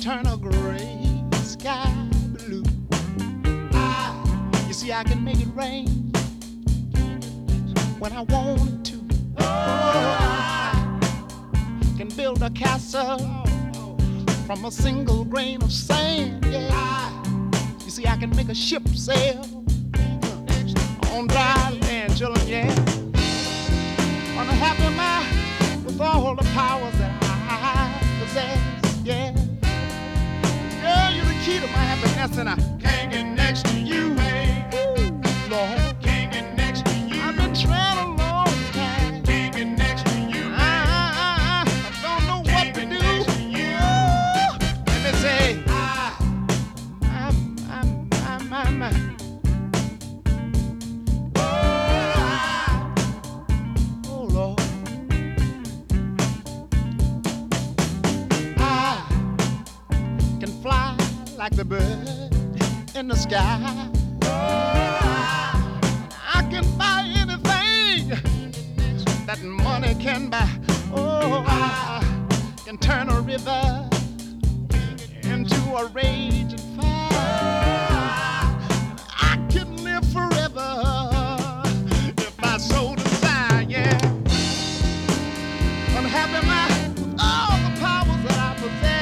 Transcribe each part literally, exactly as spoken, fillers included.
turn a gray sky blue. I, you see, I can make it rain when I want to. Oh, I can build a castle from a single grain of sand. Yeah, I, you see, I can make a ship sail on dry land, children. Yeah, on a happy mind with all the powers that I possess. Yeah, girl, you're the key to my happiness, and I can't get next to you. Ooh, Lord, can't get next to you. I've been trying a long time. Can't get next to you. I, I, I, I don't know what to do. Ooh, let me say, I, I'm, I'm, I'm, I'm, I'm. Like the bird in the sky. Oh, I can buy anything that money can buy. Oh, I can turn a river into a raging fire. I can live forever if I so desire. Yeah, unhappy mind with all the powers that I possess.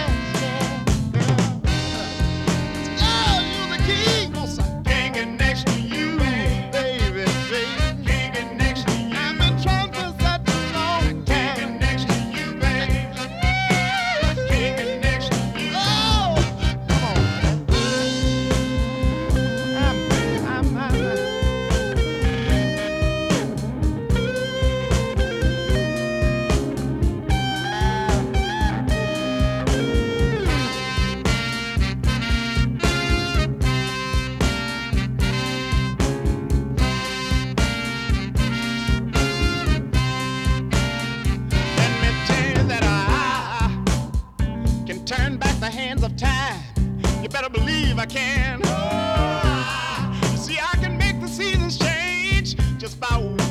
I can. Oh, see, I can make the seasons change just by